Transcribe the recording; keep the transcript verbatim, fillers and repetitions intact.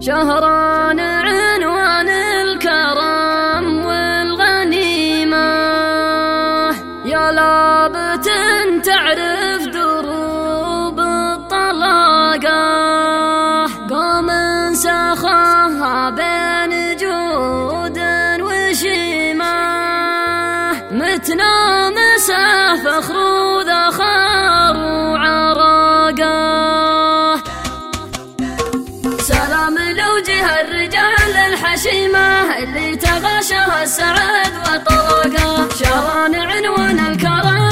شهران عنوان الكرم والغنيمة، يا لابت تعرف دروب الطلاقة، قوم سخاها بين جود وشيمة، متنا مساه فخر وذخار وعراقة. سلام لوجه الرجال الحشيمة اللي تغاشها السعد وطرقه، شهران عنوان الكرم